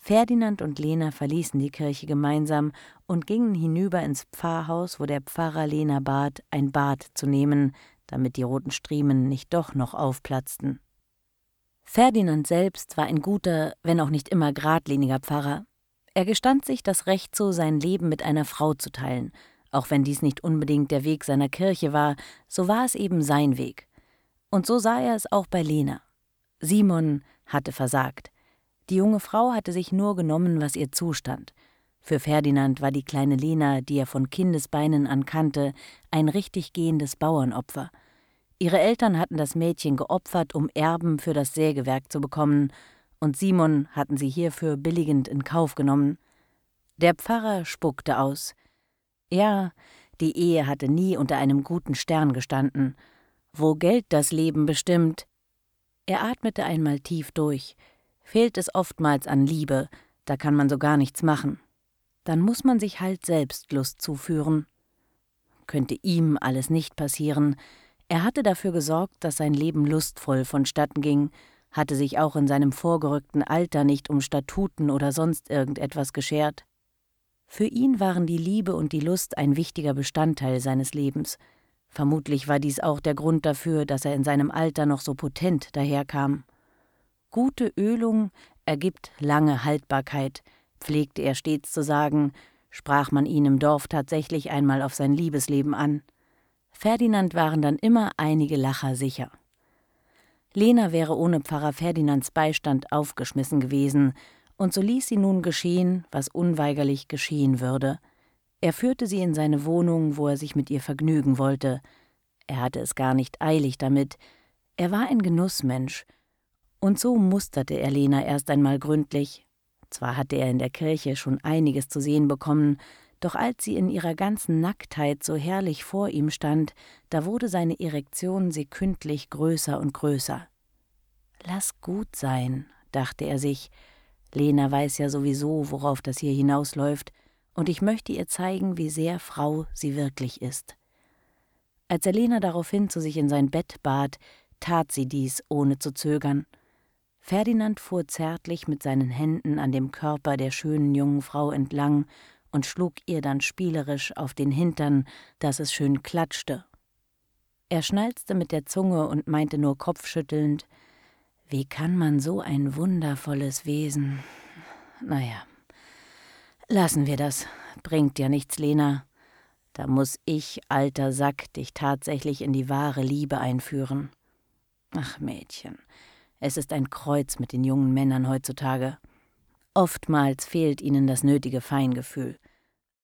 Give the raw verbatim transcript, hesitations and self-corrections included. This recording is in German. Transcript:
Ferdinand und Lena verließen die Kirche gemeinsam und gingen hinüber ins Pfarrhaus, wo der Pfarrer Lena bat, ein Bad zu nehmen, damit die roten Striemen nicht doch noch aufplatzten. Ferdinand selbst war ein guter, wenn auch nicht immer geradliniger Pfarrer. Er gestand sich das Recht zu, sein Leben mit einer Frau zu teilen. Auch wenn dies nicht unbedingt der Weg seiner Kirche war, so war es eben sein Weg. Und so sah er es auch bei Lena. Simon hatte versagt. Die junge Frau hatte sich nur genommen, was ihr zustand. Für Ferdinand war die kleine Lena, die er von Kindesbeinen an kannte, ein richtig gehendes Bauernopfer. Ihre Eltern hatten das Mädchen geopfert, um Erben für das Sägewerk zu bekommen, und Simon hatten sie hierfür billigend in Kauf genommen. Der Pfarrer spuckte aus. Ja, die Ehe hatte nie unter einem guten Stern gestanden. Wo Geld das Leben bestimmt. Er atmete einmal tief durch. Fehlt es oftmals an Liebe, da kann man so gar nichts machen. Dann muss man sich halt selbst Lust zuführen. Könnte ihm alles nicht passieren. Er hatte dafür gesorgt, dass sein Leben lustvoll vonstatten ging, hatte sich auch in seinem vorgerückten Alter nicht um Statuten oder sonst irgendetwas geschert. Für ihn waren die Liebe und die Lust ein wichtiger Bestandteil seines Lebens. Vermutlich war dies auch der Grund dafür, dass er in seinem Alter noch so potent daherkam. Gute Ölung ergibt lange Haltbarkeit, pflegte er stets zu sagen, sprach man ihn im Dorf tatsächlich einmal auf sein Liebesleben an. Ferdinand waren dann immer einige Lacher sicher. Lena wäre ohne Pfarrer Ferdinands Beistand aufgeschmissen gewesen, und so ließ sie nun geschehen, was unweigerlich geschehen würde. Er führte sie in seine Wohnung, wo er sich mit ihr vergnügen wollte. Er hatte es gar nicht eilig damit. Er war ein Genussmensch. Und so musterte er Lena erst einmal gründlich. Zwar hatte er in der Kirche schon einiges zu sehen bekommen, doch als sie in ihrer ganzen Nacktheit so herrlich vor ihm stand, da wurde seine Erektion sekündlich größer und größer. »Lass gut sein«, dachte er sich. »Lena weiß ja sowieso, worauf das hier hinausläuft, und ich möchte ihr zeigen, wie sehr Frau sie wirklich ist.« Als er Lena daraufhin zu sich in sein Bett bat, tat sie dies, ohne zu zögern. Ferdinand fuhr zärtlich mit seinen Händen an dem Körper der schönen jungen Frau entlang und schlug ihr dann spielerisch auf den Hintern, dass es schön klatschte. Er schnalzte mit der Zunge und meinte nur kopfschüttelnd, »Wie kann man so ein wundervolles Wesen? Naja, lassen wir das, bringt ja nichts, Lena. Da muss ich, alter Sack, dich tatsächlich in die wahre Liebe einführen. Ach Mädchen, es ist ein Kreuz mit den jungen Männern heutzutage. Oftmals fehlt ihnen das nötige Feingefühl.